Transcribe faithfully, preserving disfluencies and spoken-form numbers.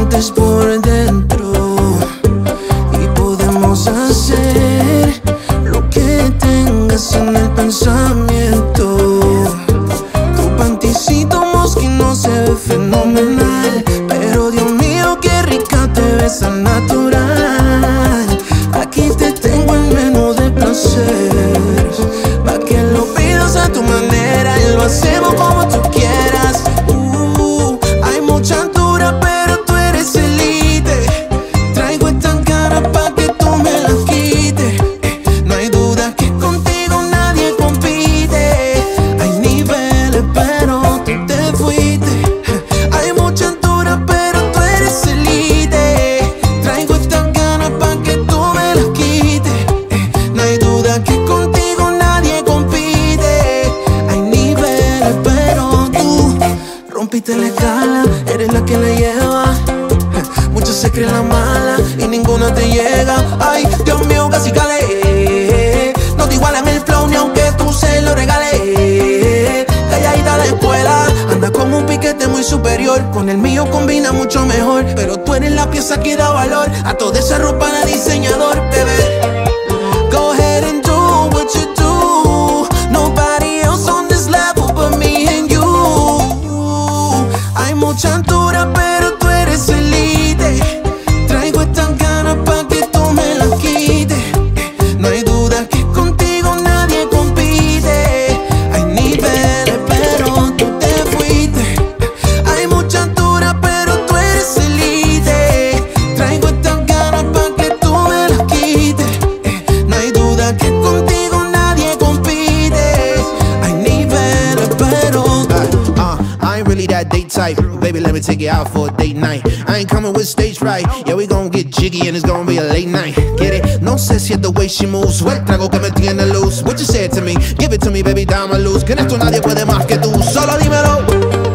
explotes por dentro y podemos hacer lo que tengas en el pensamiento. Tu panticito mosquino se ve fenomenal, pero Dios mío, qué rica te ves tan natural. Aquí te tengo el menú de placer, pa' que lo pidas a tu manera y lo hacemos como tú quieras. Uh, hay mucha altura, pero tú eres elite. Traigo esta cara pa' que tú me la quites. Eh, no hay duda que contigo nadie compite. Hay niveles, pero tú te fuiste. Eh, hay mucha altura, pero tú eres elite. Traigo esta cara pa' que tú me la quites. Eh, no hay duda que contigo nadie compite. Hay niveles, pero tú rompiste la escala, eres la que la lleva. Eh, Muchas se creen la mala y ninguna te llega. Ay, Dios mío, casi calé. No te igualan el flow ni aunque tú se lo regales. Calladita de escuela, anda con un piquete muy superior. Con el mío combina mucho mejor, pero tú eres la pieza que da valor a toda esa ropa de diseñador, bebé. Go ahead and do what you do. Nobody else on this level but me and you. Hay mucha altura, pero tú eres elite. Traigo esta cara pa' que tú me la quites. Eh, No hay duda que contigo nadie compite. Hay niveles, pero tú te fuiste. Eh, Hay mucha altura, pero tú eres elite. Traigo esta cara pa' que tú me la quites. Eh, No hay duda que contigo nadie compite. Hay niveles, pero tú. Uh, I ain't really that date type. Baby, let me take you out for a date night. I ain't coming with stage fright. Yeah, we gon' get jiggy and it's gon' be a late night. Get it? No sé si es the way she moves. Sweat trago que me tiene loose. What you said to me? Give it to me, baby, dame luz. Que en esto nadie puede más que tú. Solo dímelo.